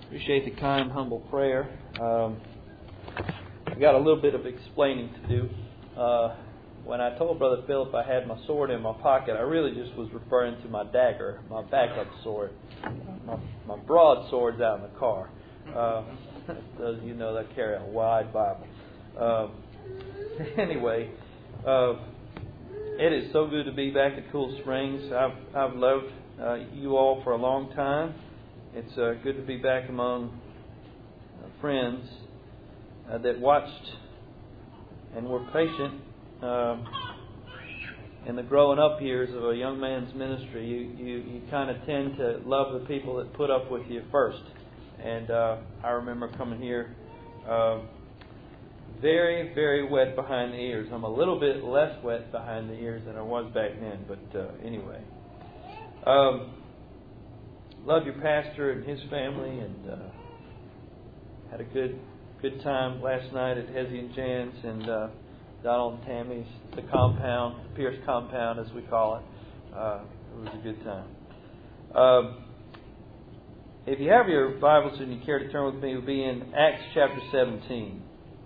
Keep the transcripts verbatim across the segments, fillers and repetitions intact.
Appreciate the kind, humble prayer. Um, I've got a little bit of explaining to do. Uh, when I told Brother Philip I had my sword in my pocket, I really just was referring to my dagger, my backup sword. My, my broadsword's out in the car. Uh, those of you know that I carry a wide Bible. Uh, anyway, uh, it is so good to be back at Cool Springs. I've I've loved uh, you all for a long time. It's uh, good to be back among uh, friends uh, that watched and were patient uh, in the growing up years of a young man's ministry. You you, you kind of tend to love the people that put up with you first. And uh, I remember coming here uh, very, very wet behind the ears. I'm a little bit less wet behind the ears than I was back then, but uh, anyway. Um, love your pastor and his family, and uh, had a good good time last night at Hezzy and Jan's and uh, Donald and Tammy's, the compound, the Pierce compound as we call it. Uh, it was a good time. Um, if you have your Bibles and you care to turn with me, we'll be in Acts chapter seventeen.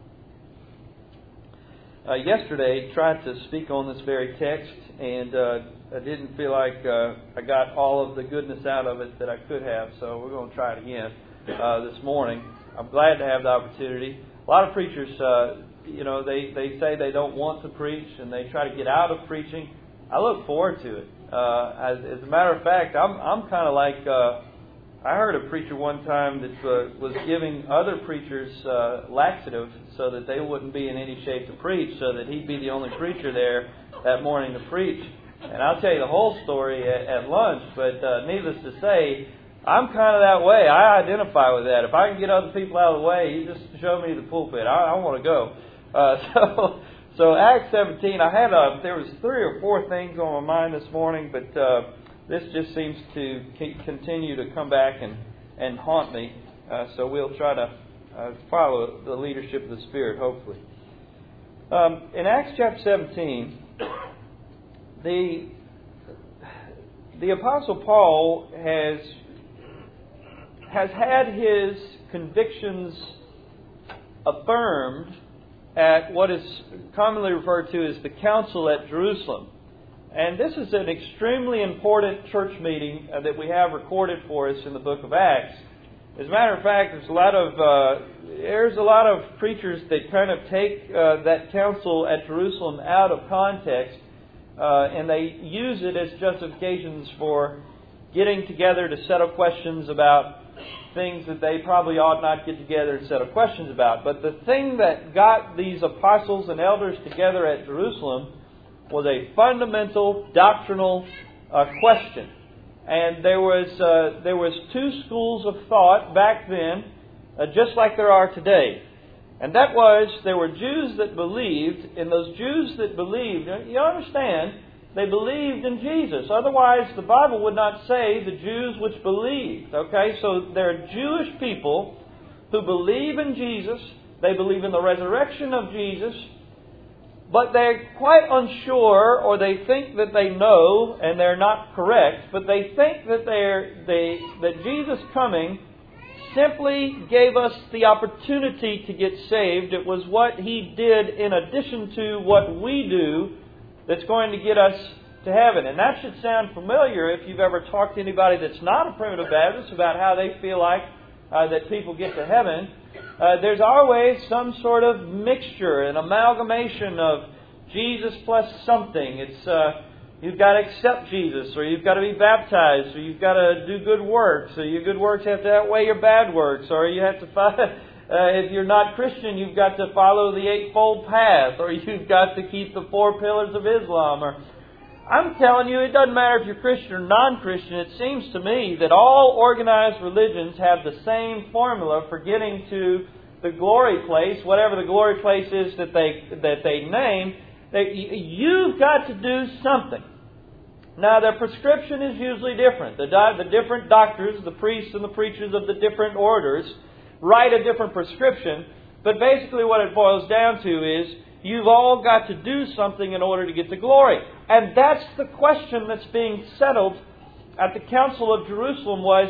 Uh, yesterday, tried to speak on this very text, and uh, I didn't feel like uh, I got all of the goodness out of it that I could have, so we're going to try it again uh, this morning. I'm glad to have the opportunity. A lot of preachers, uh, you know, they, they say they don't want to preach, and they try to get out of preaching. I look forward to it. Uh, as, as a matter of fact, I'm I'm kind of like... Uh, I heard a preacher one time that uh, was giving other preachers uh, laxative so that they wouldn't be in any shape to preach, so that he'd be the only preacher there that morning to preach. And I'll tell you the whole story at, at lunch, but uh, needless to say, I'm kind of that way. I identify with that. If I can get other people out of the way, you just show me the pulpit. I, I want to go. Uh, so, so Acts seventeen, I had a, there was three or four things on my mind this morning, but... Uh, This just seems to continue to come back and, and haunt me. Uh, so we'll try to uh, follow the leadership of the Spirit, hopefully. Um, in Acts chapter seventeen, the the Apostle Paul has has had his convictions affirmed at what is commonly referred to as the Council at Jerusalem. And this is an extremely important church meeting uh, that we have recorded for us in the book of Acts. As a matter of fact, there's a lot of uh, there's a lot of preachers that kind of take uh, that council at Jerusalem out of context, uh, and they use it as justifications for getting together to settle questions about things that they probably ought not get together and settle questions about. But the thing that got these apostles and elders together at Jerusalem was a fundamental doctrinal uh, question. And there was uh, there was two schools of thought back then, uh, just like there are today. And that was, there were Jews that believed, and those Jews that believed, you understand, they believed in Jesus. Otherwise, the Bible would not say the Jews which believed. Okay, so there are Jewish people who believe in Jesus, they believe in the resurrection of Jesus, but they're quite unsure, or they think that they know, and they're not correct, but they think that they're, they, that Jesus coming simply gave us the opportunity to get saved. It was what He did in addition to what we do that's going to get us to heaven. And that should sound familiar if you've ever talked to anybody that's not a primitive Baptist about how they feel like uh, that people get to heaven. Uh, there's always some sort of mixture, an amalgamation of Jesus plus something. It's uh, you've got to accept Jesus, or you've got to be baptized, or you've got to do good works, or your good works have to outweigh your bad works, or you have to follow, uh, if you're not Christian, you've got to follow the Eightfold Path, or you've got to keep the four pillars of Islam. Or I'm telling you, it doesn't matter if you're Christian or non-Christian. It seems to me that all organized religions have the same formula for getting to the glory place, whatever the glory place is that they that they name. That you've got to do something. Now, their prescription is usually different. The, the different doctors, the priests and the preachers of the different orders, write a different prescription. But basically what it boils down to is, you've all got to do something in order to get the glory. And that's the question that's being settled at the Council of Jerusalem was,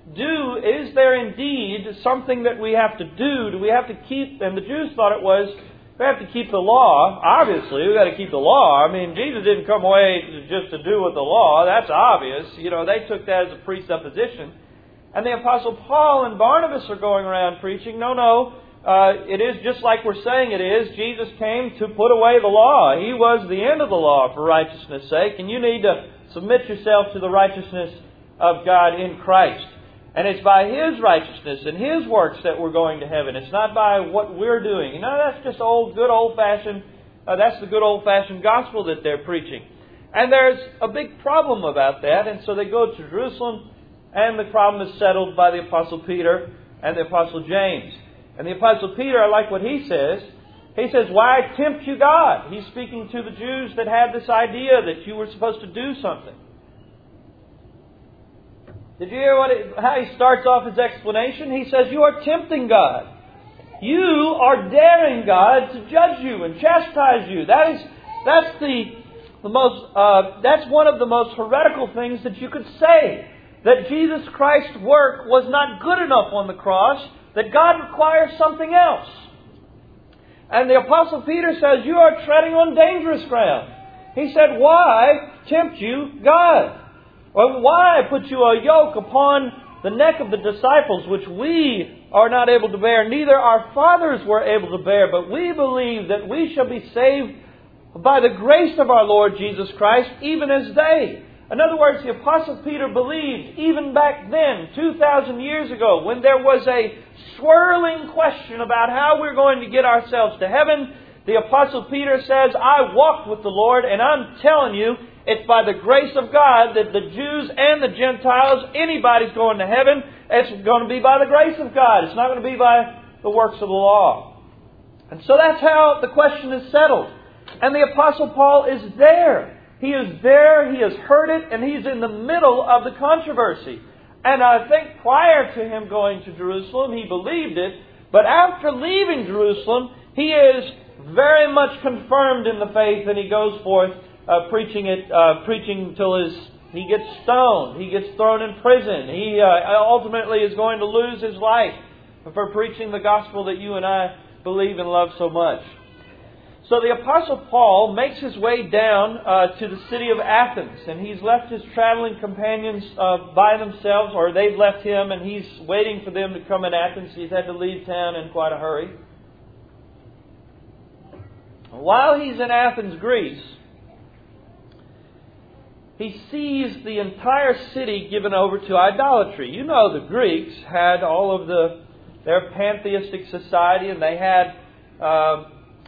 do, is there indeed something that we have to do? Do we have to keep, and the Jews thought it was, we have to keep the law. Obviously, we've got to keep the law. I mean, Jesus didn't come away just to do with the law. That's obvious. You know, they took that as a presupposition. And the Apostle Paul and Barnabas are going around preaching, no, no, uh, it is just like we're saying it is. Jesus came to put away the law. He was the end of the law for righteousness' sake, and you need to submit yourself to the righteousness of God in Christ. And it's by His righteousness and His works that we're going to heaven. It's not by what we're doing. You know, that's just old, good old-fashioned, uh, that's the good old-fashioned gospel that they're preaching. And there's a big problem about that. And so they go to Jerusalem, and the problem is settled by the Apostle Peter and the Apostle James. And the Apostle Peter, I like what he says. He says, why tempt you God? He's speaking to the Jews that had this idea that you were supposed to do something. Did you hear what it, how he starts off his explanation? He says, you are tempting God. You are daring God to judge you and chastise you. That is, that's the, the most, uh, that's one of the most heretical things that you could say. That Jesus Christ's work was not good enough on the cross, that God requires something else. And the Apostle Peter says, you are treading on dangerous ground. He said, why tempt you God? Or why put you a yoke upon the neck of the disciples, which we are not able to bear, neither our fathers were able to bear, but we believe that we shall be saved by the grace of our Lord Jesus Christ, even as they. In other words, the Apostle Peter believed, even back then, two thousand years ago, when there was a swirling question about how we're going to get ourselves to heaven, the Apostle Peter says, I walked with the Lord, and I'm telling you, it's by the grace of God that the Jews and the Gentiles, anybody's going to heaven, it's going to be by the grace of God. It's not going to be by the works of the law. And so that's how the question is settled. And the Apostle Paul is there. He is there, he has heard it, and he's in the middle of the controversy. And I think prior to him going to Jerusalem, he believed it. But after leaving Jerusalem, he is very much confirmed in the faith, and he goes forth Uh, preaching it, uh, preaching until his, he gets stoned, he gets thrown in prison. He uh, ultimately is going to lose his life for preaching the gospel that you and I believe and love so much. So the Apostle Paul makes his way down uh, to the city of Athens, and he's left his traveling companions uh, by themselves, or they've left him, and he's waiting for them to come in Athens. He's had to leave town in quite a hurry. While he's in Athens, Greece, he sees the entire city given over to idolatry. You know, the Greeks had all of the their pantheistic society, and they had, uh,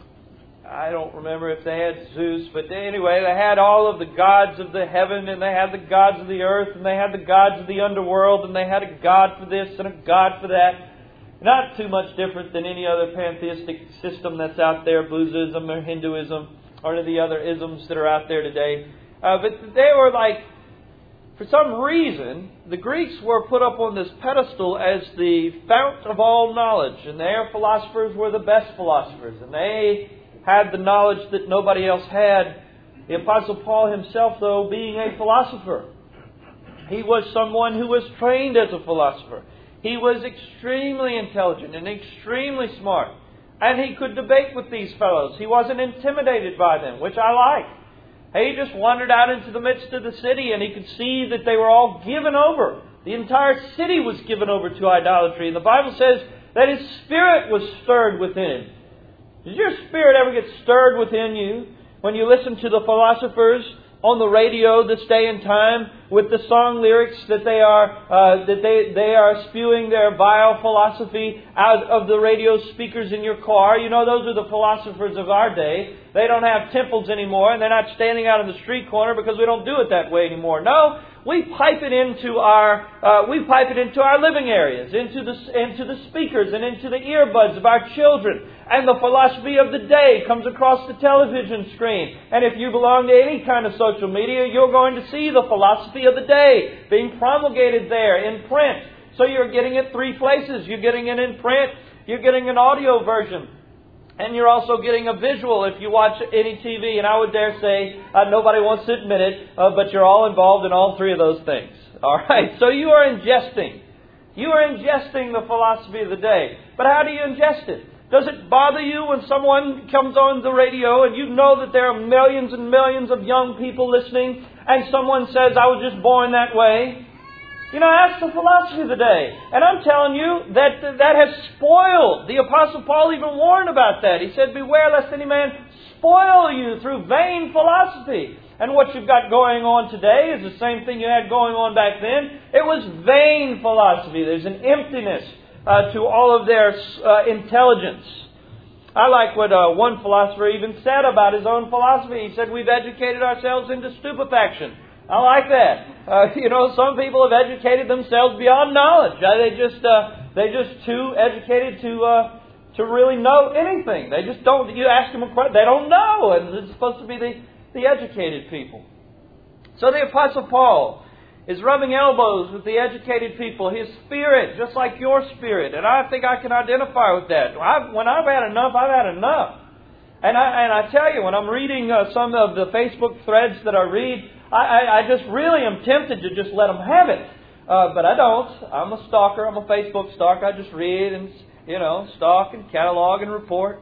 I don't remember if they had Zeus, but anyway, they had all of the gods of the heaven, and they had the gods of the earth, and they had the gods of the underworld, and they had a god for this and a god for that. Not too much different than any other pantheistic system that's out there, Buddhism or Hinduism, or any of the other isms that are out there today. Uh, but they were like, for some reason, the Greeks were put up on this pedestal as the fount of all knowledge. And their philosophers were the best philosophers. And they had the knowledge that nobody else had. The Apostle Paul himself, though, being a philosopher, he was someone who was trained as a philosopher. He was extremely intelligent and extremely smart. And he could debate with these fellows. He wasn't intimidated by them, which I like. He just wandered out into the midst of the city, and he could see that they were all given over. The entire city was given over to idolatry. And the Bible says that his spirit was stirred within him. Does your spirit ever get stirred within you when you listen to the philosophers on the radio this day and time with the song lyrics that they are uh, that they they are spewing their vile philosophy out of the radio speakers in your car? You know, those are the philosophers of our day. They don't have temples anymore, and they're not standing out in the street corner because we don't do it that way anymore. No, we pipe it into our uh, we pipe it into our living areas, into the into the speakers and into the earbuds of our children. And the philosophy of the day comes across the television screen. And if you belong to any kind of social media, you're going to see the philosophy of the day being promulgated there in print. So you're getting it three places. You're getting it in print, you're getting an audio version, and you're also getting a visual if you watch any T V. And I would dare say, uh, nobody wants to admit it, uh, but you're all involved in all three of those things. All right, so you are ingesting You are ingesting the philosophy of the day. But how do you ingest it? Does it bother you when someone comes on the radio and you know that there are millions and millions of young people listening and someone says, I was just born that way? You know, that's the philosophy of the day. And I'm telling you that that has spoiled. The Apostle Paul even warned about that. He said, beware lest any man spoil you through vain philosophy. And what you've got going on today is the same thing you had going on back then. It was vain philosophy. There's an emptiness uh, to all of their uh, intelligence. I like what uh, one philosopher even said about his own philosophy. He said, we've educated ourselves into stupefaction. I like that. Uh, you know, some people have educated themselves beyond knowledge. Uh, they just uh, they're just too educated to uh, to really know anything. They just don't. You ask them a question, they don't know, and it's supposed to be the the educated people. So the Apostle Paul is rubbing elbows with the educated people. His spirit, just like your spirit, and I think I can identify with that. I've, when I've had enough, I've had enough. And I and I tell you, when I'm reading uh, some of the Facebook threads that I read, I, I, I just really am tempted to just let them have it. Uh, but I don't. I'm a stalker. I'm a Facebook stalker. I just read and, you know, stalk and catalog and report.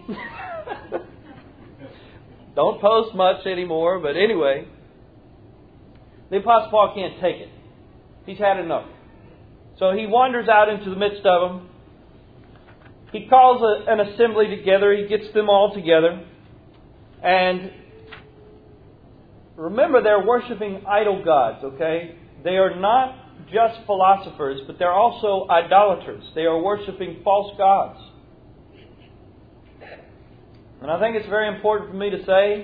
Don't post much anymore, but anyway. The Apostle Paul can't take it. He's had enough. So he wanders out into the midst of them. He calls a, an assembly together. He gets them all together. And remember, they're worshiping idol gods, okay? They are not just philosophers, but they're also idolaters. They are worshiping false gods. And I think it's very important for me to say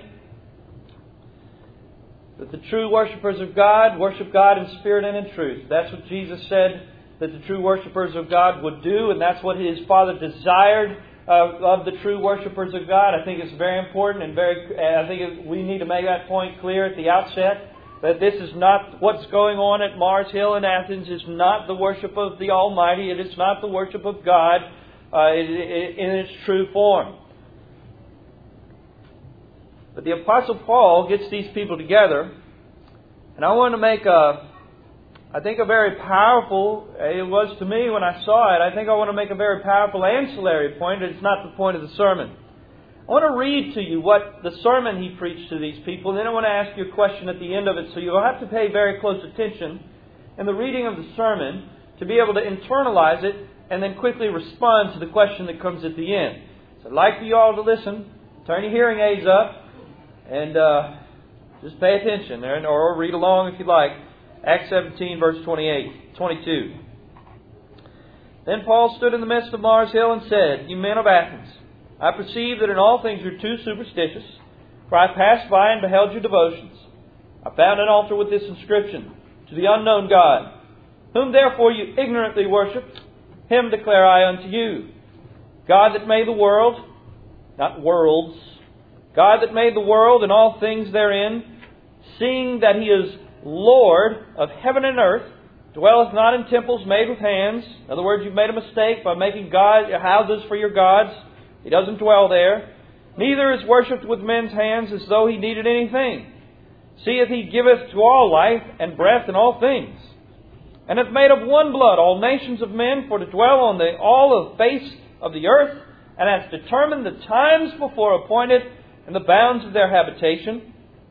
that the true worshipers of God worship God in spirit and in truth. That's what Jesus said that the true worshipers of God would do, and that's what His Father desired uh, of the true worshipers of God. I think it's very important, and very. I think it, we need to make that point clear at the outset, that this is not what's going on at Mars Hill in Athens. Is not the worship of the Almighty. It is not the worship of God uh, in, in its true form. But the Apostle Paul gets these people together, and I want to make a, I think a very powerful, it was to me when I saw it, I think I want to make a very powerful ancillary point. It's not the point of the sermon. I want to read to you what the sermon he preached to these people, and then I want to ask you a question at the end of it, so you'll have to pay very close attention in the reading of the sermon to be able to internalize it and then quickly respond to the question that comes at the end. So I'd like for you all to listen, turn your hearing aids up, and uh, just pay attention there, or read along if you like. Acts seventeen, verse twenty-eight, twenty-two. Then Paul stood in the midst of Mars Hill and said, "You men of Athens, I perceive that in all things you're too superstitious. For I passed by and beheld your devotions. I found an altar with this inscription, To the unknown God. Whom therefore you ignorantly worship, Him declare I unto you. God that made the world," not worlds, "God that made the world and all things therein, seeing that He is Lord of heaven and earth, dwelleth not in temples made with hands." In other words, you've made a mistake by making God houses for your gods. He doesn't dwell there. "Neither is worshipped with men's hands as though He needed anything. Seeth He giveth to all life and breath and all things. And hath made of one blood all nations of men for to dwell on the all the face of the earth, and hath determined the times before appointed and the bounds of their habitation,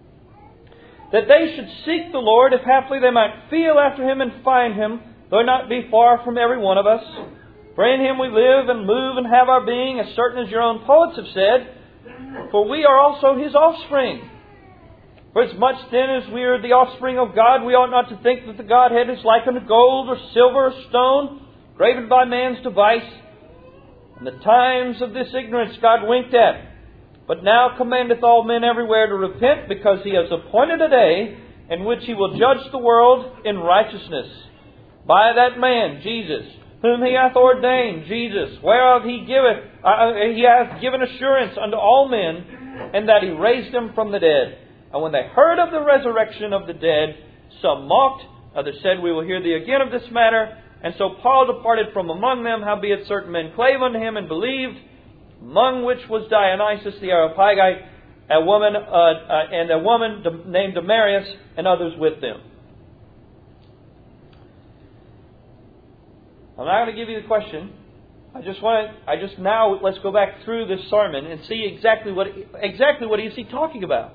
that they should seek the Lord, if haply they might feel after Him and find Him, though not be far from every one of us. For in Him we live and move and have our being, as certain as your own poets have said, for we are also His offspring. For as much then as we are the offspring of God, we ought not to think that the Godhead is like unto gold or silver or stone, graven by man's device. And the times of this ignorance God winked at, but now commandeth all men everywhere to repent, because He has appointed a day in which He will judge the world in righteousness, by that man, Jesus, whom He hath ordained, Jesus, whereof He giveth, uh, He hath given assurance unto all men, and that He raised Him from the dead. And when they heard of the resurrection of the dead, some mocked, others said, We will hear thee again of this matter. And so Paul departed from among them, howbeit certain men clave unto him and believed, among which was Dionysius the Areopagite, a woman uh, uh, and a woman named Damaris, and others with them. I'm not going to give you the question. I just want to, I just now, let's go back through this sermon and see exactly what, exactly what is he talking about.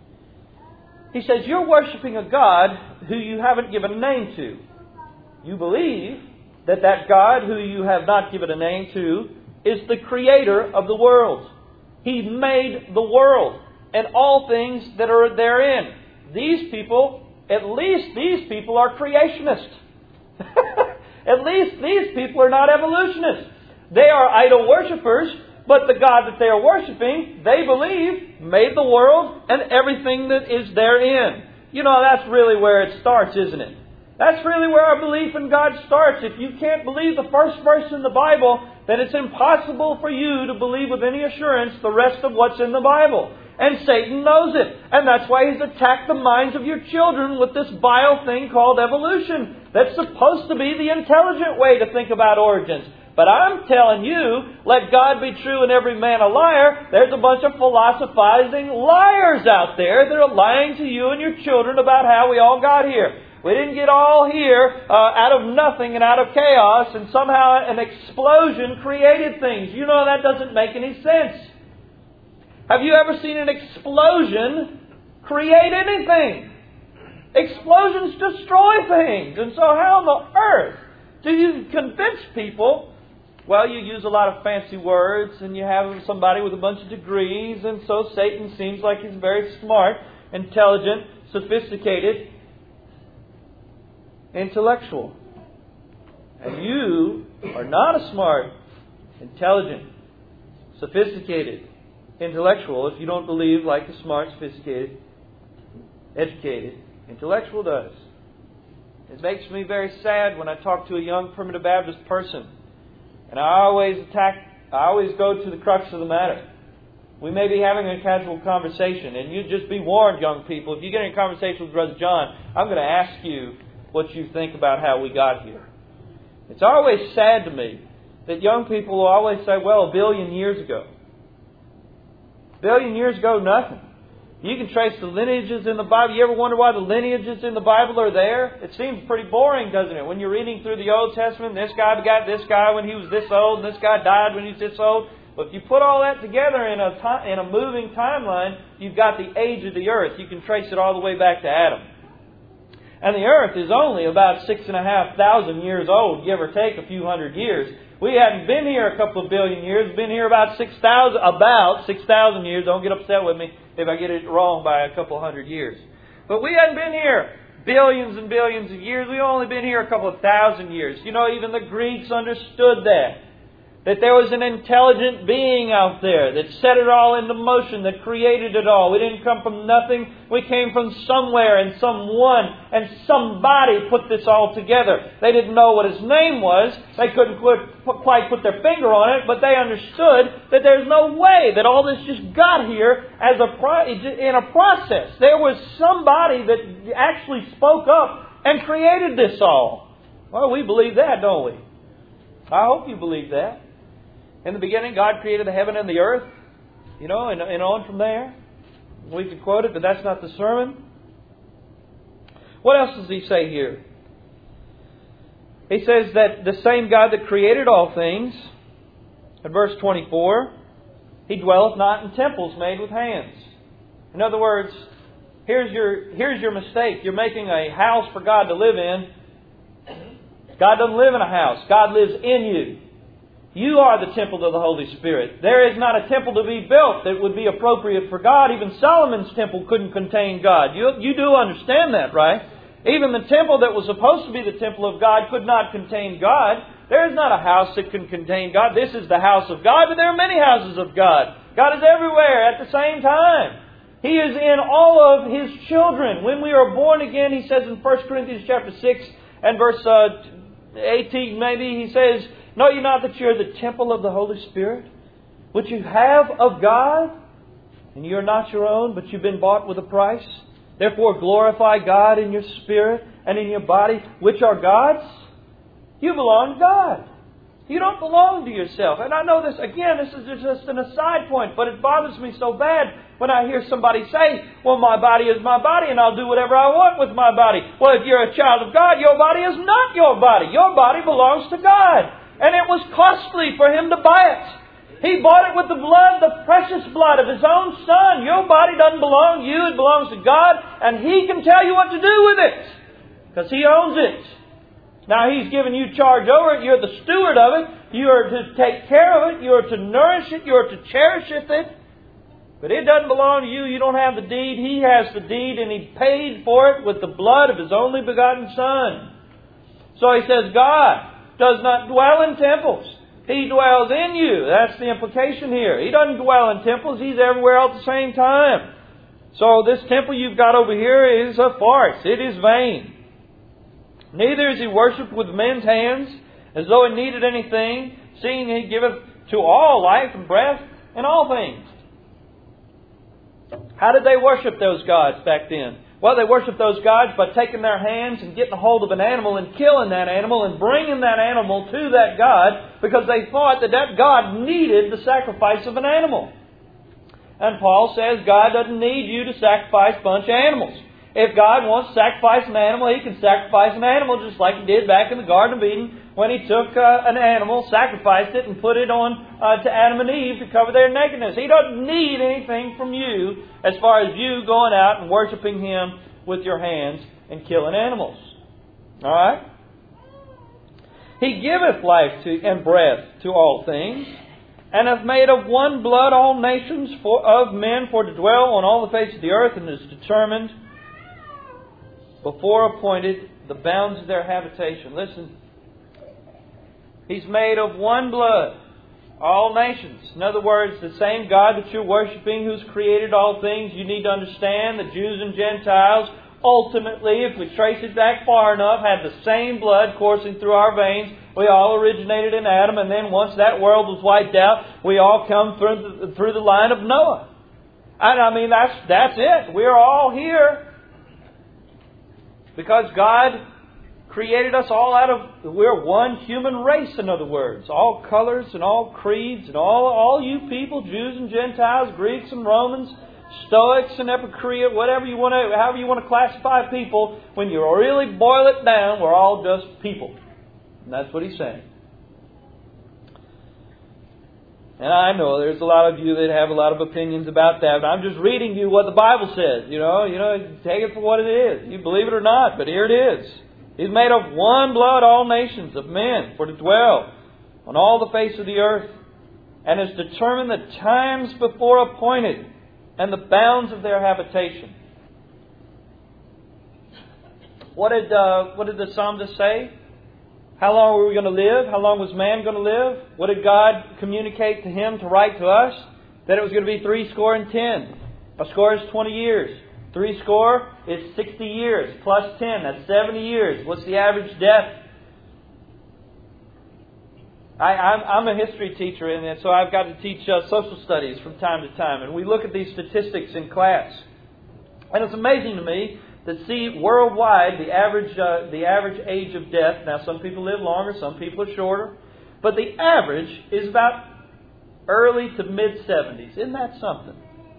He says, you're worshiping a God who you haven't given a name to. You believe that that God who you have not given a name to is the creator of the world. He made the world and all things that are therein. These people, at least these people are creationists. At least these people are not evolutionists. They are idol worshippers, but the God that they are worshiping, they believe, made the world and everything that is therein. You know, that's really where it starts, isn't it? That's really where our belief in God starts. If you can't believe the first verse in the Bible, then it's impossible for you to believe with any assurance the rest of what's in the Bible. And Satan knows it. And that's why he's attacked the minds of your children with this vile thing called evolution. That's supposed to be the intelligent way to think about origins. But I'm telling you, let God be true and every man a liar. There's a bunch of philosophizing liars out there that are lying to you and your children about how we all got here. We didn't get all here uh, out of nothing and out of chaos, and somehow an explosion created things. You know, that doesn't make any sense. Have you ever seen an explosion create anything? Explosions destroy things. And so how on the earth do you convince people? Well, you use a lot of fancy words and you have somebody with a bunch of degrees, and so Satan seems like he's very smart, intelligent, sophisticated, intellectual. And you are not a smart, intelligent, sophisticated, intellectual if you don't believe like a smart, sophisticated, educated, intellectual does. It makes me very sad when I talk to a young Primitive Baptist person. And I always attack, I always go to the crux of the matter. We may be having a casual conversation, and you just be warned, young people, if you get in a conversation with Brother John, I'm going to ask you what you think about how we got here. It's always sad to me that young people will always say, well, a billion years ago. A billion years ago, nothing. You can trace the lineages in the Bible. You ever wonder why the lineages in the Bible are there? It seems pretty boring, doesn't it? When you're reading through the Old Testament, this guy begot this guy when he was this old, and this guy died when he was this old. But if you put all that together in a time, in a moving timeline, you've got the age of the earth. You can trace it all the way back to Adam. And the earth is only about six and a half thousand years old, give or take a few hundred years. We hadn't been here a couple of billion years. Been here about six thousand, about six thousand years. Don't get upset with me if I get it wrong by a couple hundred years. But we hadn't been here billions and billions of years. We've only been here a couple of thousand years. You know, even the Greeks understood that. That there was an intelligent being out there that set it all into motion, that created it all. We didn't come from nothing. We came from somewhere and someone and somebody put this all together. They didn't know what his name was. They couldn't put, quite put their finger on it, but they understood that there's no way that all this just got here as a pro- in a process. There was somebody that actually spoke up and created this all. Well, we believe that, don't we? I hope you believe that. In the beginning, God created the heaven and the earth, you know, and, and on from there. We could quote it, but that's not the sermon. What else does he say here? He says that the same God that created all things, in verse twenty-four, He dwelleth not in temples made with hands. In other words, here's your, here's your mistake. You're making a house for God to live in. God doesn't live in a house. God lives in you. You are the temple of the Holy Spirit. There is not a temple to be built that would be appropriate for God. Even Solomon's temple couldn't contain God. You, you do understand that, right? Even the temple that was supposed to be the temple of God could not contain God. There is not a house that can contain God. This is the house of God, but there are many houses of God. God is everywhere at the same time. He is in all of His children. When we are born again, He says in First Corinthians chapter six and verse uh, eighteen maybe, He says, know ye not that you are the temple of the Holy Spirit, which you have of God, and you are not your own, but you've been bought with a price? Therefore glorify God in your spirit and in your body, which are God's. You belong to God. You don't belong to yourself. And I know this, again, this is just an aside point, but it bothers me so bad when I hear somebody say, well, my body is my body and I'll do whatever I want with my body. Well, if you're a child of God, your body is not your body. Your body belongs to God. And it was costly for Him to buy it. He bought it with the blood, the precious blood of His own Son. Your body doesn't belong to you. It belongs to God. And He can tell you what to do with it. Because He owns it. Now He's given you charge over it. You're the steward of it. You are to take care of it. You are to nourish it. You are to cherish it. But it doesn't belong to you. You don't have the deed. He has the deed. And He paid for it with the blood of His only begotten Son. So He says, God does not dwell in temples. He dwells in you. That's the implication here. He doesn't dwell in temples. He's everywhere all at the same time. So this temple you've got over here is a farce. It is vain. Neither is He worshipped with men's hands, as though it needed anything, seeing He giveth to all life and breath and all things. How did they worship those gods back then? Well, they worshiped those gods by taking their hands and getting a hold of an animal and killing that animal and bringing that animal to that god because they thought that that god needed the sacrifice of an animal. And Paul says God doesn't need you to sacrifice a bunch of animals. If God wants to sacrifice an animal, He can sacrifice an animal just like He did back in the Garden of Eden when He took uh, an animal, sacrificed it, and put it on uh, to Adam and Eve to cover their nakedness. He doesn't need anything from you as far as you going out and worshiping Him with your hands and killing animals. All right? He giveth life to and breath to all things, and hath made of one blood all nations for, of men for to dwell on all the face of the earth, and is determined before appointed the bounds of their habitation. Listen. He's made of one blood all nations. In other words, the same God that you're worshiping who's created all things, you need to understand that Jews and Gentiles ultimately, if we trace it back far enough, had the same blood coursing through our veins. We all originated in Adam, and then once that world was wiped out, we all come through the, through the line of Noah. And I mean, that's, that's it. We're all here. Because God created us all out of, we're one human race, in other words. All colors and all creeds and all, all you people, Jews and Gentiles, Greeks and Romans, Stoics and Epicureans, whatever you want to, however you want to classify people, when you really boil it down, we're all just people. And that's what He's saying. And I know there's a lot of you that have a lot of opinions about that, but I'm just reading you what the Bible says. You know, you know, take it for what it is. You believe it or not, but here it is. He's made of one blood all nations of men for to dwell on all the face of the earth, and has determined the times before appointed and the bounds of their habitation. What did uh, what did the psalmist say? How long were we going to live? How long was man going to live? What did God communicate to him to write to us? That it was going to be three score and ten. A score is twenty years. Three score is sixty years. Plus ten, that's seventy years. What's the average death? I, I'm, I'm a history teacher, and so I've got to teach uh, social studies from time to time. And we look at these statistics in class. And it's amazing to me that see worldwide the average uh, the average age of death. Now, some people live longer, some people are shorter, but the average is about early to mid seventies. Isn't that something?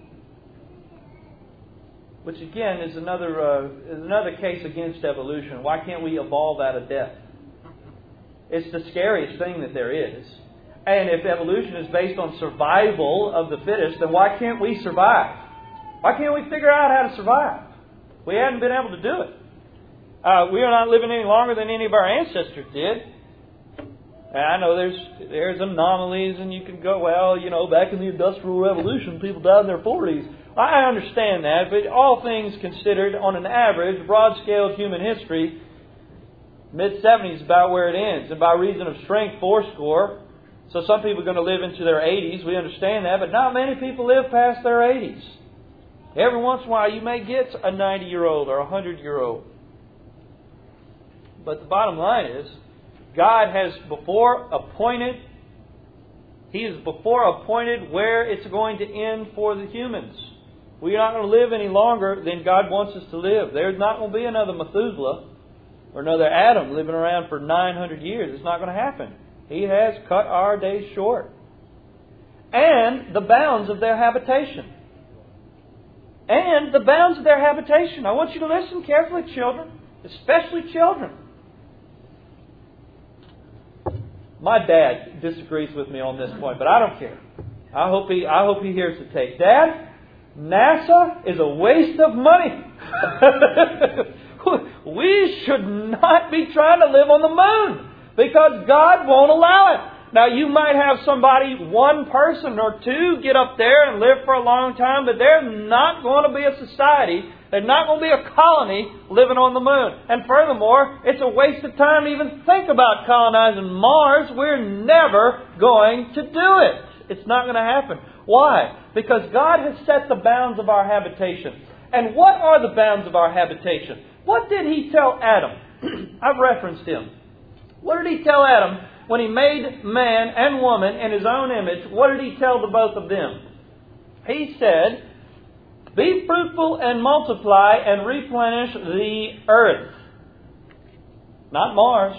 Which again is another uh, is another case against evolution. Why can't we evolve out of death? It's the scariest thing that there is. And if evolution is based on survival of the fittest, then why can't we survive? Why can't we figure out how to survive? We hadn't been able to do it. Uh, we are not living any longer than any of our ancestors did. And I know there's there's anomalies, and you can go, well, you know, back in the Industrial Revolution, people died in their forties. I understand that, but all things considered, on an average, broad-scale human history, mid-seventies is about where it ends. And by reason of strength, fourscore. So some people are going to live into their eighties. We understand that, but not many people live past their eighties. Every once in a while you may get a ninety-year-old or a hundred-year-old. But the bottom line is, God has before appointed, He has before appointed where it's going to end for the humans. We are not going to live any longer than God wants us to live. There's not going to be another Methuselah or another Adam living around for nine hundred years. It's not going to happen. He has cut our days short. And the bounds of their habitation. And the bounds of their habitation. I want you to listen carefully, children. Especially children. My dad disagrees with me on this point, but I don't care. I hope he, I hope he hears the tape. Dad, NASA is a waste of money. We should not be trying to live on the moon because God won't allow it. Now, you might have somebody, one person or two, get up there and live for a long time, but they're not going to be a society. They're not going to be a colony living on the moon. And furthermore, it's a waste of time to even think about colonizing Mars. We're never going to do it. It's not going to happen. Why? Because God has set the bounds of our habitation. And what are the bounds of our habitation? What did He tell Adam? I've referenced him. What did He tell Adam when He made man and woman in His own image? What did He tell the both of them? He said, be fruitful and multiply and replenish the earth. Not Mars.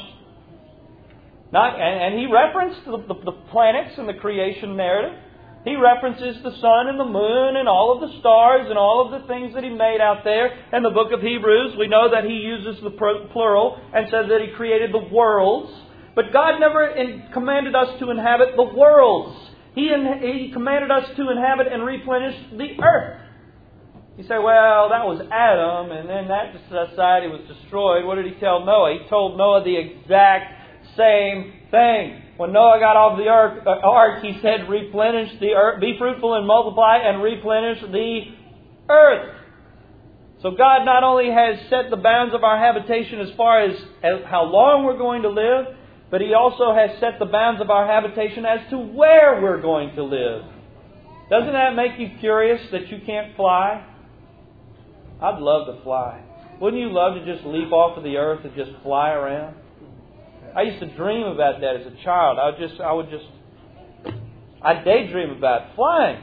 Not, and, and He referenced the, the, the planets in the creation narrative. He references the sun and the moon and all of the stars and all of the things that He made out there. In the book of Hebrews, we know that He uses the plural and says that He created the worlds. But God never in, commanded us to inhabit the worlds. He, in, he commanded us to inhabit and replenish the earth. You say, well, that was Adam, and then that society was destroyed. What did He tell Noah? He told Noah the exact same thing. When Noah got off the ark, He said, replenish the earth, be fruitful and multiply and replenish the earth. So God not only has set the bounds of our habitation as far as, as how long we're going to live, but He also has set the bounds of our habitation as to where we're going to live. Doesn't that make you curious that you can't fly? I'd love to fly. Wouldn't you love to just leap off of the earth and just fly around? I used to dream about that as a child. I would just, I would just, I'd daydream about flying.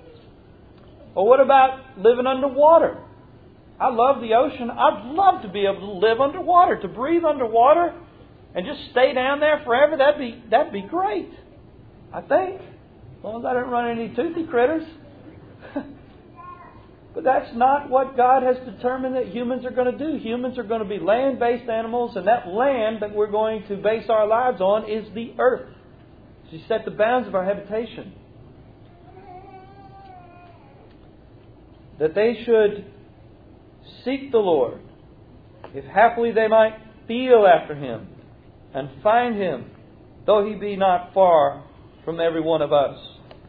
Or what about living underwater? I love the ocean. I'd love to be able to live underwater, to breathe underwater and just stay down there forever. That'd be, that'd be great. I think. As long as I don't run into any toothy critters. But that's not what God has determined that humans are going to do. Humans are going to be land-based animals, and that land that we're going to base our lives on is the earth. She set the bounds of our habitation. That they should seek the Lord, if haply they might feel after Him, and find Him, though He be not far from every one of us.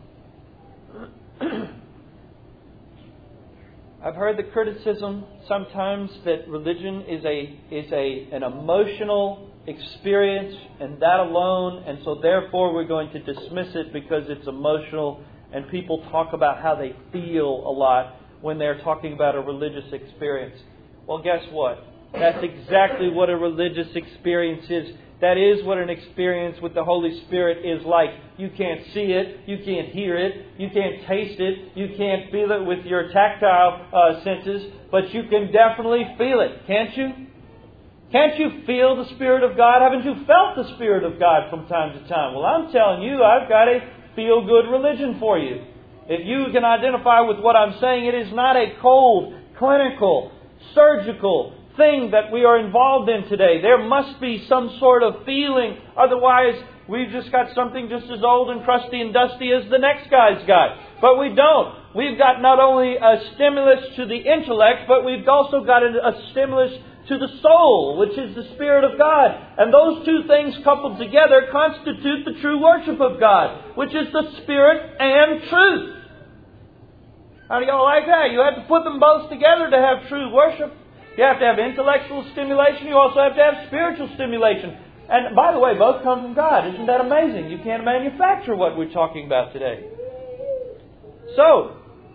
I've heard the criticism sometimes that religion is a is a an emotional experience and that alone, and so therefore we're going to dismiss it because it's emotional, and people talk about how they feel a lot when they're talking about a religious experience. Well, guess what? That's exactly what a religious experience is. That is what an experience with the Holy Spirit is like. You can't see it. You can't hear it. You can't taste it. You can't feel it with your tactile uh, senses. But you can definitely feel it. Can't you? Can't you feel the Spirit of God? Haven't you felt the Spirit of God from time to time? Well, I'm telling you, I've got a feel-good religion for you. If you can identify with what I'm saying, it is not a cold, clinical, surgical thing that we are involved in today. There must be some sort of feeling. Otherwise, we've just got something just as old and crusty and dusty as the next guy's got. But we don't. We've got not only a stimulus to the intellect, but we've also got a stimulus to the soul, which is the Spirit of God. And those two things coupled together constitute the true worship of God, which is the Spirit and truth. How do y'all like that? You have to put them both together to have true worship. You have to have intellectual stimulation. You also have to have spiritual stimulation. And by the way, both come from God. Isn't that amazing? You can't manufacture what we're talking about today. So,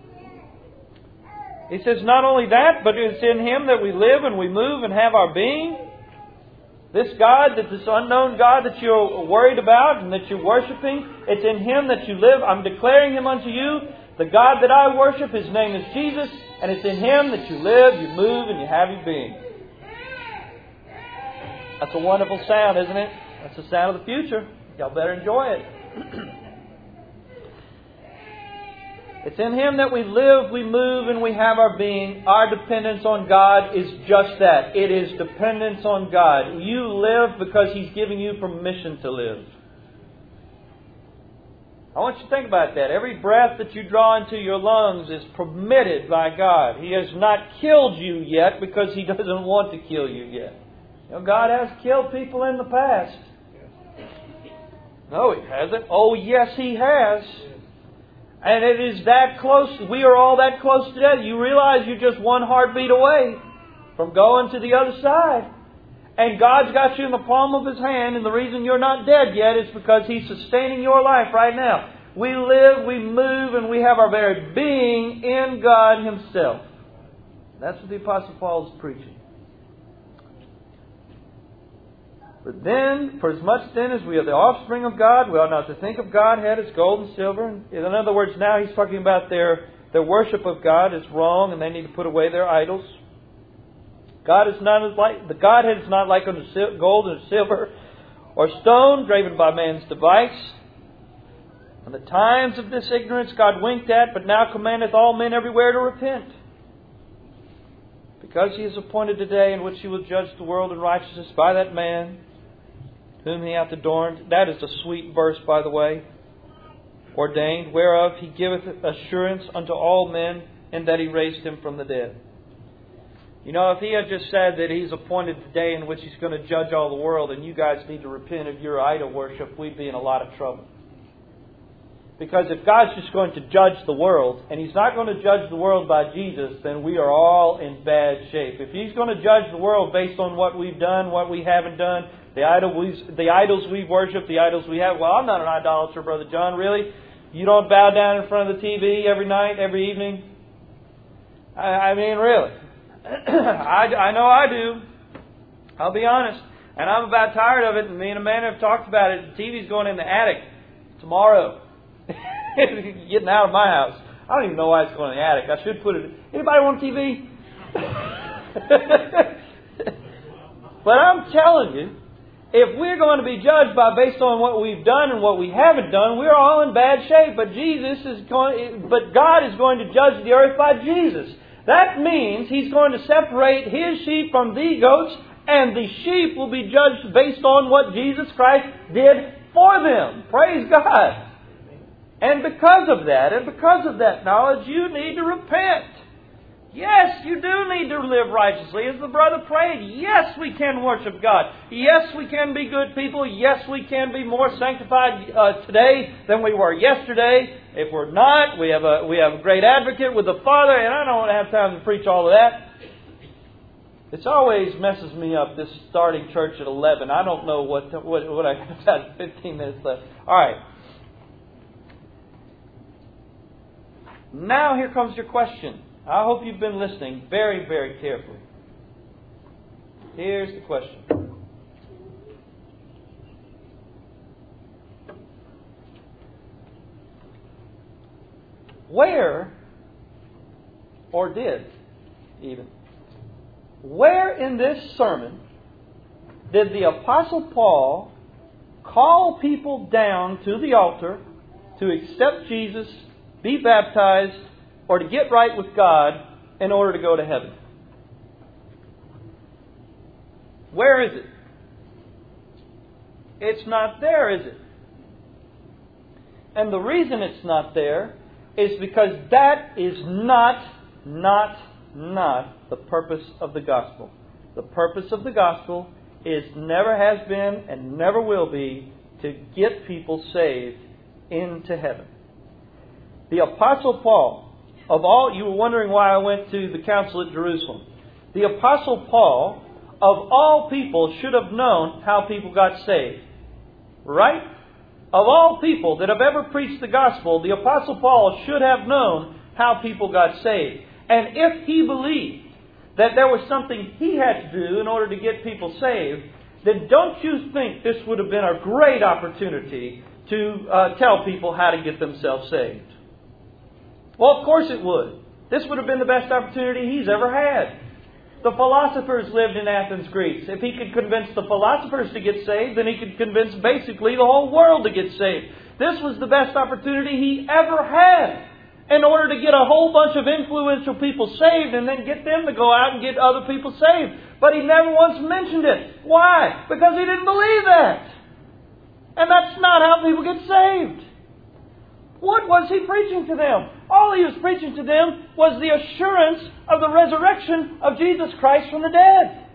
he says not only that, but it's in Him that we live and we move and have our being. This God, that this unknown God that you're worried about and that you're worshiping, it's in Him that you live. I'm declaring Him unto you. The God that I worship, His name is Jesus, and it's in Him that you live, you move, and you have your being. That's a wonderful sound, isn't it? That's the sound of the future. Y'all better enjoy it. It's in Him that we live, we move, and we have our being. Our dependence on God is just that. It is dependence on God. You live because He's giving you permission to live. I want you to think about that. Every breath that you draw into your lungs is permitted by God. He has not killed you yet because He doesn't want to kill you yet. You know, God has killed people in the past. No, He hasn't. Oh, yes, He has. And it is that close. We are all that close to death. You realize you're just one heartbeat away from going to the other side. And God's got you in the palm of His hand, and the reason you're not dead yet is because He's sustaining your life right now. We live, we move, and we have our very being in God Himself. That's what the Apostle Paul is preaching. But then, for as much then as we are the offspring of God, we ought not to think of Godhead as gold and silver. In other words, now he's talking about their, their worship of God is wrong, and they need to put away their idols. God is not as like the Godhead is not like unto gold and silver or stone graven by man's device. In the times of this ignorance God winked at, but now commandeth all men everywhere to repent. Because He is appointed a day in which He will judge the world in righteousness by that man whom He hath adorned. That is a sweet verse, by the way. Ordained, whereof He giveth assurance unto all men, in that He raised Him from the dead. You know, if He had just said that He's appointed the day in which He's going to judge all the world, and you guys need to repent of your idol worship, we'd be in a lot of trouble. Because if God's just going to judge the world, and He's not going to judge the world by Jesus, then we are all in bad shape. If He's going to judge the world based on what we've done, what we haven't done, the, idol we, the idols we've worshipped, the idols we have, well, I'm not an idolater, Brother John, really? You don't bow down in front of the T V every night, every evening? I, I mean, really? I, I know I do. I'll be honest. And I'm about tired of it, and me and Amanda have talked about it. The T V's going in the attic tomorrow. It's getting out of my house. I don't even know why it's going in the attic. I should put it... Anybody want a T V? But I'm telling you, if we're going to be judged by based on what we've done and what we haven't done, we're all in bad shape. But Jesus is going... But God is going to judge the earth by Jesus. That means He's going to separate His sheep from the goats, and the sheep will be judged based on what Jesus Christ did for them. Praise God. And because of that, and because of that knowledge, you need to repent. Yes, you do need to live righteously. As the brother prayed, yes, we can worship God. Yes, we can be good people. Yes, we can be more sanctified uh, today than we were yesterday. If we're not, we have a we have a great advocate with the Father, and I don't have time to preach all of that. It's always messes me up, this starting church at eleven. I don't know what what, what I got fifteen minutes left. All right. Now here comes your question. I hope you've been listening very, very carefully. Here's the question. Where, or did even, where in this sermon did the Apostle Paul call people down to the altar to accept Jesus, be baptized, or to get right with God in order to go to heaven? Where is it? It's not there, is it? And the reason it's not there is because that is not, not, not the purpose of the gospel. The purpose of the gospel is never has been and never will be to get people saved into heaven. The Apostle Paul, of all, you were wondering why I went to the council at Jerusalem. The Apostle Paul, of all people, should have known how people got saved. Right? Of all people that have ever preached the gospel, the Apostle Paul should have known how people got saved. And if he believed that there was something he had to do in order to get people saved, then don't you think this would have been a great opportunity to uh, tell people how to get themselves saved? Well, of course it would. This would have been the best opportunity he's ever had. The philosophers lived in Athens, Greece. If he could convince the philosophers to get saved, then he could convince basically the whole world to get saved. This was the best opportunity he ever had in order to get a whole bunch of influential people saved and then get them to go out and get other people saved. But he never once mentioned it. Why? Because he didn't believe that. And that's not how people get saved. What was he preaching to them? All he was preaching to them was the assurance of the resurrection of Jesus Christ from the dead.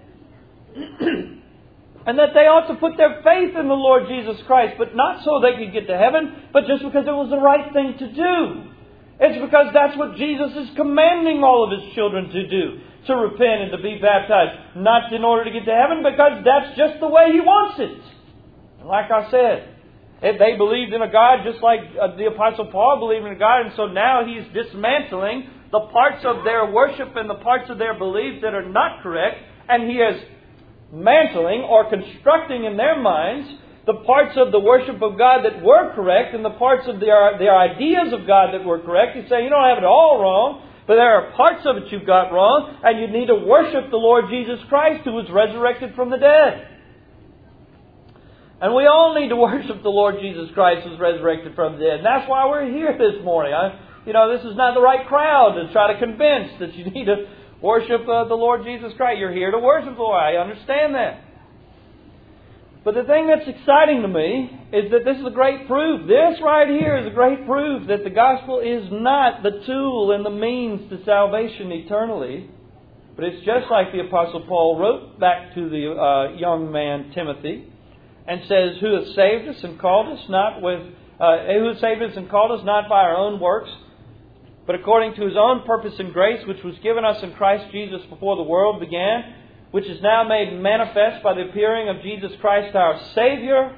And that they ought to put their faith in the Lord Jesus Christ, but not so they could get to heaven, but just because it was the right thing to do. It's because that's what Jesus is commanding all of His children to do. To repent and to be baptized. Not in order to get to heaven, because that's just the way He wants it. And like I said, if they believed in a God just like the Apostle Paul believed in a God, and so now he's dismantling the parts of their worship and the parts of their belief that are not correct, and he is mantling or constructing in their minds the parts of the worship of God that were correct and the parts of their, their ideas of God that were correct. He's saying you don't have it all wrong, but there are parts of it you've got wrong, and you need to worship the Lord Jesus Christ who was resurrected from the dead. And we all need to worship the Lord Jesus Christ who was resurrected from the dead. And that's why we're here this morning. I, you know, this is not the right crowd to try to convince that you need to worship uh, the Lord Jesus Christ. You're here to worship the Lord. I understand that. But the thing that's exciting to me is that this is a great proof. This right here is a great proof that the gospel is not the tool and the means to salvation eternally. But it's just like the Apostle Paul wrote back to the uh, young man Timothy. And says, who has saved us and called us not with, uh, who has saved us and called us not by our own works, but according to His own purpose and grace, which was given us in Christ Jesus before the world began, which is now made manifest by the appearing of Jesus Christ our Savior,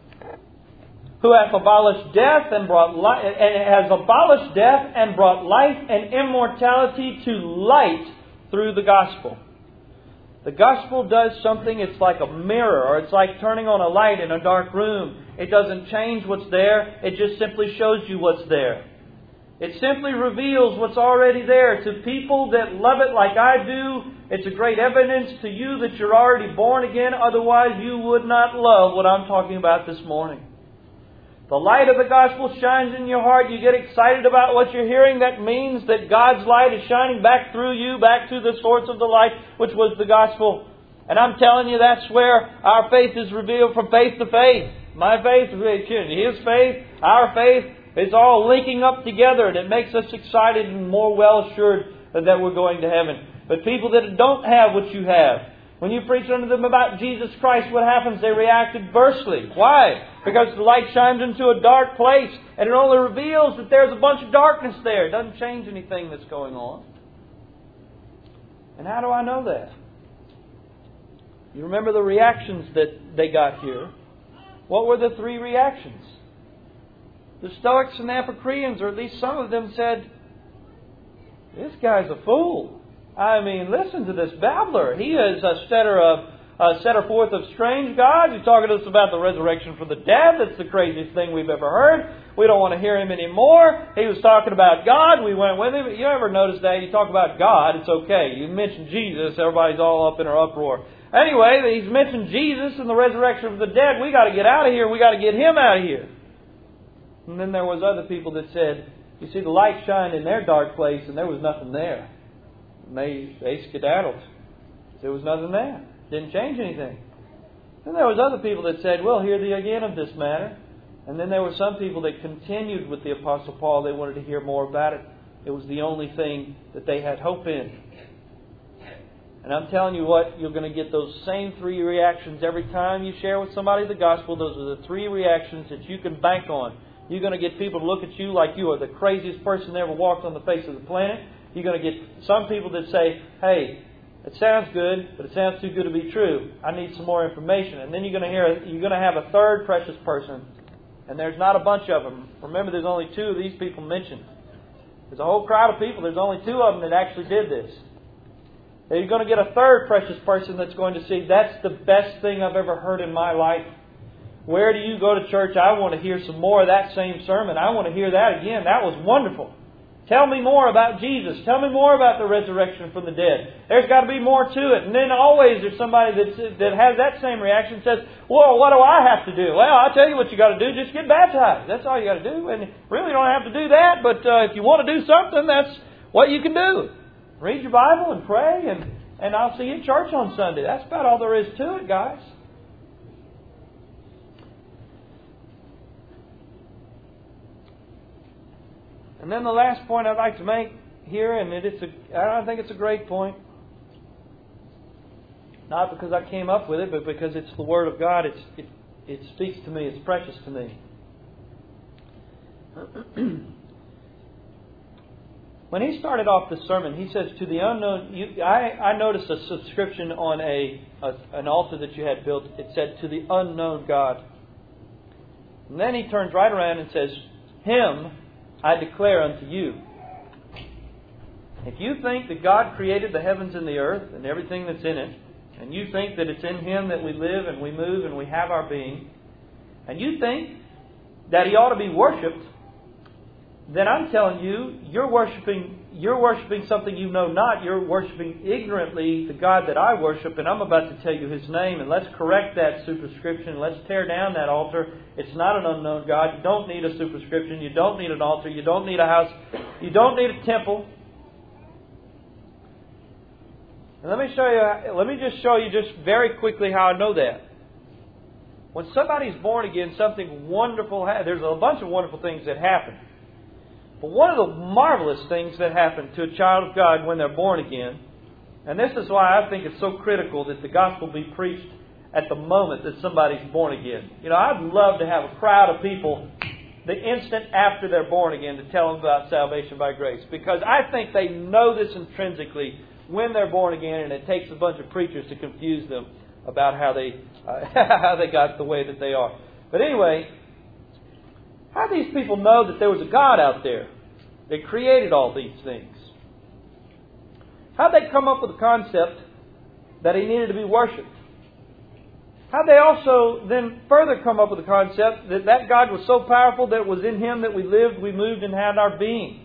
who hath abolished death and brought life, and has abolished death and brought life and immortality to light through the gospel. The gospel does something, it's like a mirror, or it's like turning on a light in a dark room. It doesn't change what's there, it just simply shows you what's there. It simply reveals what's already there to people that love it like I do. It's a great evidence to you that you're already born again, otherwise you would not love what I'm talking about this morning. The light of the gospel shines in your heart. You get excited about what you're hearing. That means that God's light is shining back through you, back to the source of the light, which was the gospel. And I'm telling you, that's where our faith is revealed from faith to faith. My faith, His faith, our faith, it's all linking up together. And it makes us excited and more well assured that we're going to heaven. But people that don't have what you have, when you preach unto them about Jesus Christ, what happens? They react adversely. Why? Because the light shines into a dark place, and it only reveals that there's a bunch of darkness there. It doesn't change anything that's going on. And how do I know that? You remember the reactions that they got here. What were the three reactions? The Stoics and the Epicureans, or at least some of them, said, this guy's a fool. I mean, listen to this babbler. He is a setter of uh, setter forth of strange gods. He's talking to us about the resurrection from the dead. That's the craziest thing we've ever heard. We don't want to hear him anymore. He was talking about God. We went with him. You ever notice that? You talk about God, it's okay. You mention Jesus, everybody's all up in an uproar. Anyway, he's mentioned Jesus and the resurrection from the dead. We got to get out of here. We got to get him out of here. And then there was other people that said, you see, the light shined in their dark place and there was nothing there. And they, they skedaddled. There was nothing there. Didn't change anything. Then there was other people that said, we'll hear the again of this matter. And then there were some people that continued with the Apostle Paul. They wanted to hear more about it. It was the only thing that they had hope in. And I'm telling you what, you're going to get those same three reactions every time you share with somebody the gospel. Those are the three reactions that you can bank on. You're going to get people to look at you like you are the craziest person that ever walked on the face of the planet. You're going to get some people that say, hey, it sounds good, but it sounds too good to be true. I need some more information. And then you're going to hear, you're going to have a third precious person. And there's not a bunch of them. Remember, there's only two of these people mentioned. There's a whole crowd of people. There's only two of them that actually did this. Then you're going to get a third precious person that's going to say, that's the best thing I've ever heard in my life. Where do you go to church? I want to hear some more of that same sermon. I want to hear that again. That was wonderful. Tell me more about Jesus. Tell me more about the resurrection from the dead. There's got to be more to it. And then always there's somebody that's, that has that same reaction and says, well, what do I have to do? Well, I'll tell you what you got to do. Just get baptized. That's all you got to do. And you really don't have to do that. But uh, if you want to do something, that's what you can do. Read your Bible and pray, and, and I'll see you at church on Sunday. That's about all there is to it, guys. And then the last point I'd like to make here, and it's a, I think it's a great point. Not because I came up with it, but because it's the Word of God. It's, it, it speaks to me. It's precious to me. When he started off the sermon, he says, to the unknown... You, I, I noticed a subscription on a, a an altar that you had built. It said, to the unknown God. And then he turns right around and says, Him I declare unto you. If you think that God created the heavens and the earth and everything that's in it, and you think that it's in Him that we live and we move and we have our being, and you think that He ought to be worshipped, then I'm telling you, you're worshiping you're worshiping something you know not. You're worshiping ignorantly the God that I worship, and I'm about to tell you His name. And let's correct that superscription. Let's tear down that altar. It's not an unknown God. You don't need a superscription. You don't need an altar. You don't need a house. You don't need a temple. And let me show you. Let me just show you just very quickly how I know that. When somebody's born again, something wonderful happens. There's a bunch of wonderful things that happen. But one of the marvelous things that happen to a child of God when they're born again, and this is why I think it's so critical that the gospel be preached at the moment that somebody's born again. You know, I'd love to have a crowd of people the instant after they're born again to tell them about salvation by grace. Because I think they know this intrinsically when they're born again, and it takes a bunch of preachers to confuse them about how they uh, how they got the way that they are. But anyway, how do these people know that there was a God out there that created all these things? How did they come up with the concept that He needed to be worshipped? How did they also then further come up with the concept that that God was so powerful that it was in Him that we lived, we moved, and had our being?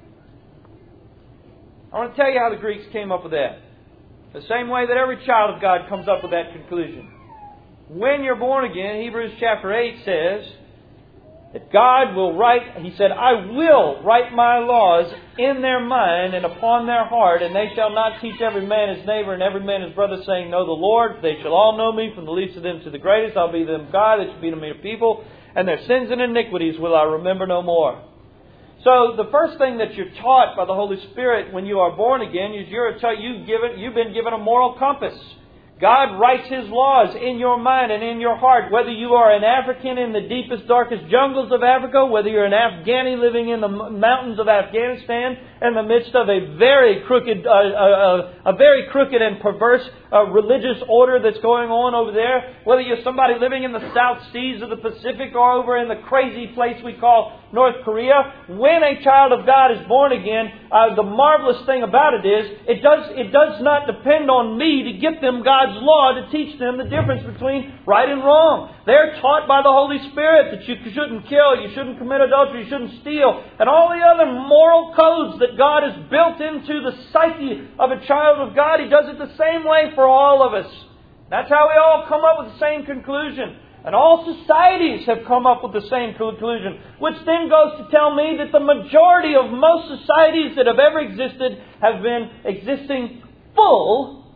I want to tell you how the Greeks came up with that. The same way that every child of God comes up with that conclusion. When you're born again, Hebrews chapter eight says that God will write, He said, I will write my laws in their mind and upon their heart, and they shall not teach every man his neighbor and every man his brother, saying, Know the Lord. They shall all know me, from the least of them to the greatest. I'll be them God, they shall be to me a people, and their sins and iniquities will I remember no more. So the first thing that you're taught by the Holy Spirit when you are born again is you're taught, you've, given, you've been given a moral compass. God writes His laws in your mind and in your heart. Whether you are an African in the deepest, darkest jungles of Africa, whether you're an Afghani living in the mountains of Afghanistan in the midst of a very crooked, uh, uh, a very crooked and perverse uh, religious order that's going on over there, whether you're somebody living in the South Seas of the Pacific or over in the crazy place we call North Korea, when a child of God is born again, uh, the marvelous thing about it is it does it does not depend on me to get them God's law to teach them the difference between right and wrong. They're taught by the Holy Spirit that you shouldn't kill, you shouldn't commit adultery, you shouldn't steal, and all the other moral codes that God has built into the psyche of a child of God. He does it the same way for all of us. That's how we all come up with the same conclusion. And all societies have come up with the same conclusion, which then goes to tell me that the majority of most societies that have ever existed have been existing full,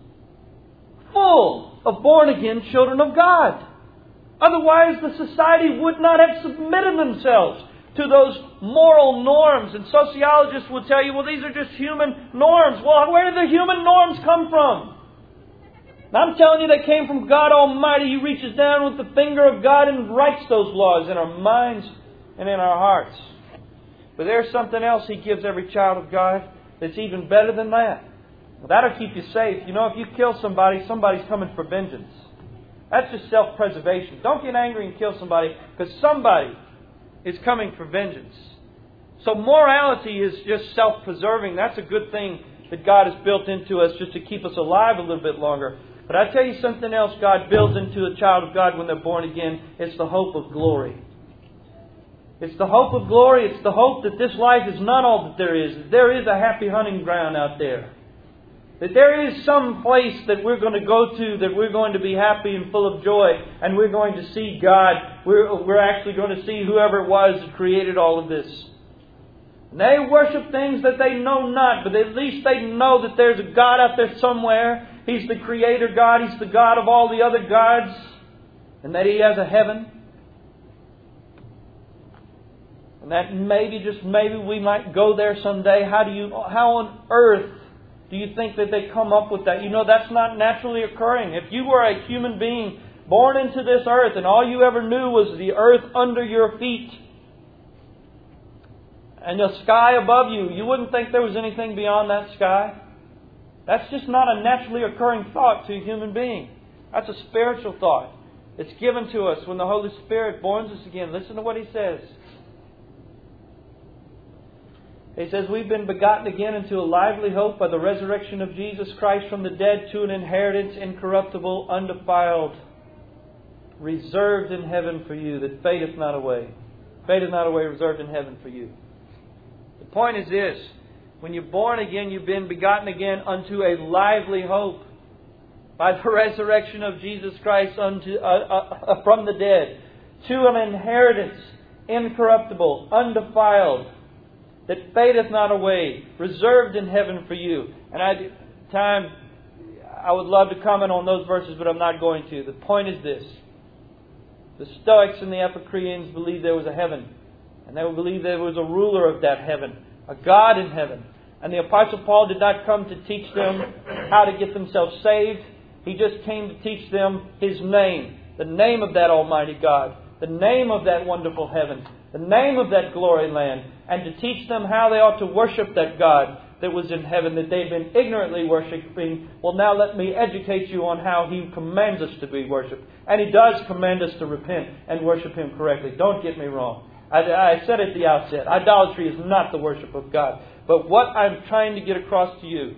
full of born-again children of God. Otherwise, the society would not have submitted themselves to those moral norms. And sociologists will tell you, well, these are just human norms. Well, where did the human norms come from? I'm telling you, they came from God Almighty. He reaches down with the finger of God and writes those laws in our minds and in our hearts. But there's something else He gives every child of God that's even better than that. That'll keep you safe. You know, if you kill somebody, somebody's coming for vengeance. That's just self-preservation. Don't get angry and kill somebody, because somebody is coming for vengeance. So morality is just self-preserving. That's a good thing that God has built into us just to keep us alive a little bit longer. But I tell you something else God builds into a child of God when they're born again. It's the hope of glory. It's the hope of glory. It's the hope that this life is not all that there is. That there is a happy hunting ground out there. That there is some place that we're going to go to, that we're going to be happy and full of joy, and we're going to see God. We're, we're actually going to see whoever it was that created all of this. And they worship things that they know not, but at least they know that there's a God out there somewhere. He's the Creator God. He's the God of all the other gods. And that He has a heaven. And that maybe, just maybe, we might go there someday. How do you, how on earth do you think that they come up with that? You know, that's not naturally occurring. If you were a human being born into this earth and all you ever knew was the earth under your feet and the sky above you, you wouldn't think there was anything beyond that sky. That's just not a naturally occurring thought to a human being. That's a spiritual thought. It's given to us when the Holy Spirit borns us again. Listen to what He says. He says, we've been begotten again into a lively hope by the resurrection of Jesus Christ from the dead to an inheritance incorruptible, undefiled, reserved in heaven for you, that fadeth not away. Fadeth not away, reserved in heaven for you. The point is this. When you're born again, you've been begotten again unto a lively hope by the resurrection of Jesus Christ unto, uh, uh, from the dead to an inheritance incorruptible, undefiled, that fadeth not away, reserved in heaven for you. And I, time, I would love to comment on those verses, but I'm not going to. The point is this. The Stoics and the Epicureans believed there was a heaven. And they believed there was a ruler of that heaven, a God in heaven. And the Apostle Paul did not come to teach them how to get themselves saved. He just came to teach them His name, the name of that Almighty God, the name of that wonderful heaven, the name of that glory land, and to teach them how they ought to worship that God that was in heaven that they've been ignorantly worshiping. Well, now let me educate you on how He commands us to be worshipped. And He does command us to repent and worship Him correctly. Don't get me wrong. I, I said at the outset, idolatry is not the worship of God. But what I'm trying to get across to you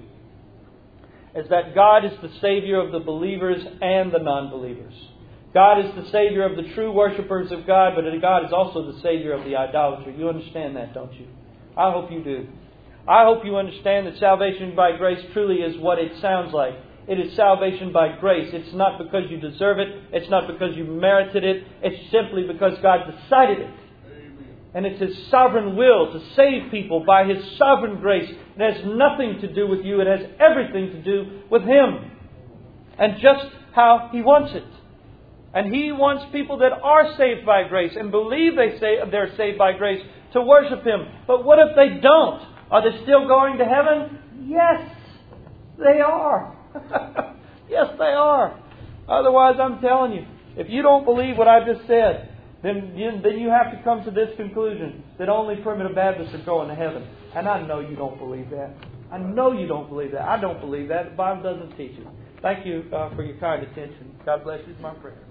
is that God is the Savior of the believers and the non-believers. God is the Savior of the true worshippers of God, but God is also the Savior of the idolater. You understand that, don't you? I hope you do. I hope you understand that salvation by grace truly is what it sounds like. It is salvation by grace. It's not because you deserve it. It's not because you merited it. It's simply because God decided it. And it's His sovereign will to save people by His sovereign grace. It has nothing to do with you. It has everything to do with Him. And just how He wants it. And He wants people that are saved by grace and believe they say they're saved by grace to worship Him. But what if they don't? Are they still going to heaven? Yes, they are. Yes, they are. Otherwise, I'm telling you, if you don't believe what I just said, then you, then you have to come to this conclusion that only primitive Baptists are going to heaven. And I know you don't believe that. I know you don't believe that. I don't believe that. The Bible doesn't teach it. Thank you uh, for your kind attention. God bless you. It's my prayer.